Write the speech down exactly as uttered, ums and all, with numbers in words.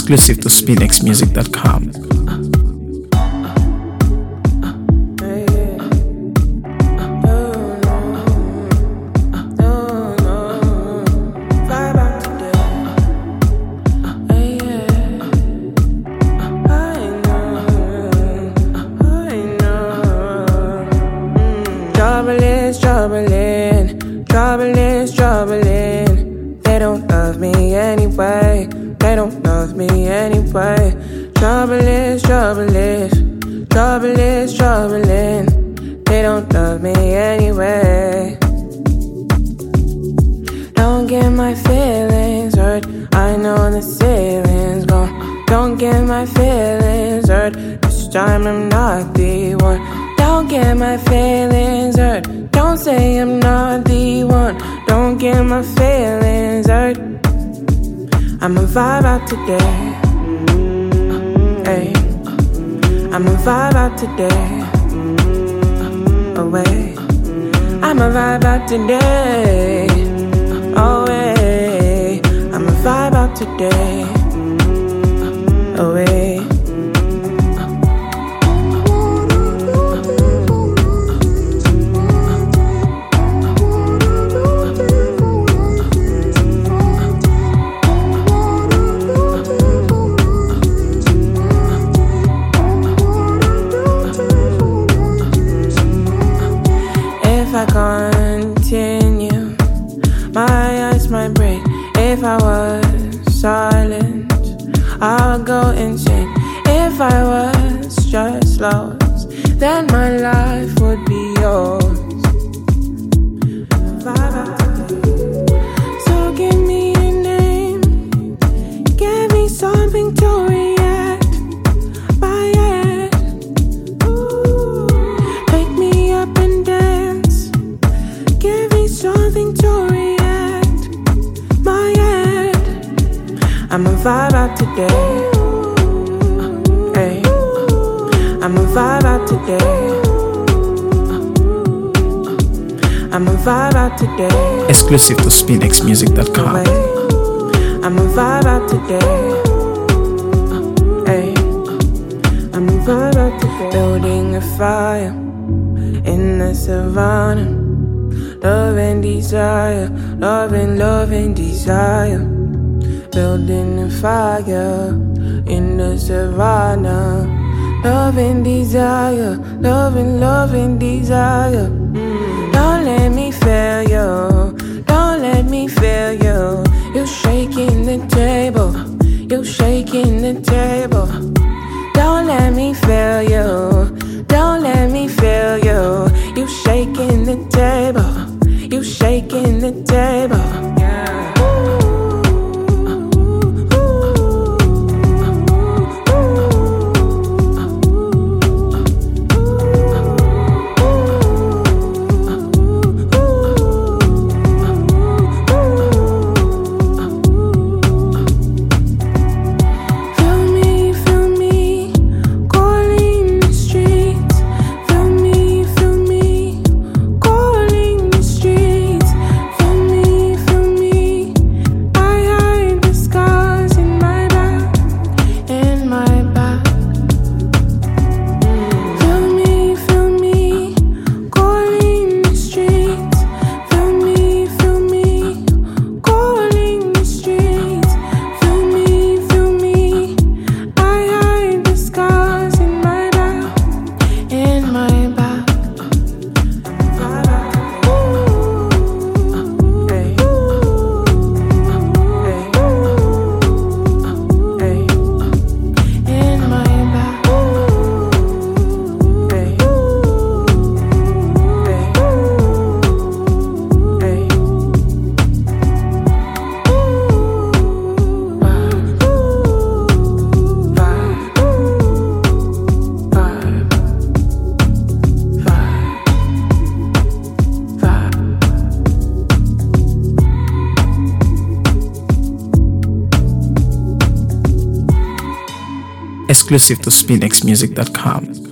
Exclusive to spin x music dot com. Trouble is troubling, trouble is troubling. They don't love me anyway, they don't love me anyway. Trouble is, trouble is, trouble is troubling. They don't love me anyway. Don't get my feelings hurt, I know the ceiling's gone. Don't get my feelings hurt, this time I'm not the one. Don't get my feelings hurt, don't say I'm not the one. Don't get my feelings hurt, I'ma vibe out today. Hey, I'ma vibe out today. Away, I'ma vibe out today. Away, I'ma vibe out today. Away. If I continue, my eyes might break. If I was silent, I would go insane. If I was just lost, then my life would be yours. So give me a name, give me something to react by it. Pick me up and dance, give me something to react my head. I'ma vibe out today. Hey, I'ma vibe out today. I'ma vibe out today. Exclusive to spin x music dot com. I'ma vibe out today. Hey, I'ma vibe out today. Building a fire in the savannah. Love and desire, love and love and desire. Building a fire in the savannah. Love and desire, love and love and desire. Mm. Don't let me fail you, don't let me fail you. You're shaking the table, you're shaking the table. Don't let me fail you, don't let me fail you. You shaking the table, you shaking the table. Yeah. Exclusive to spin x music dot com.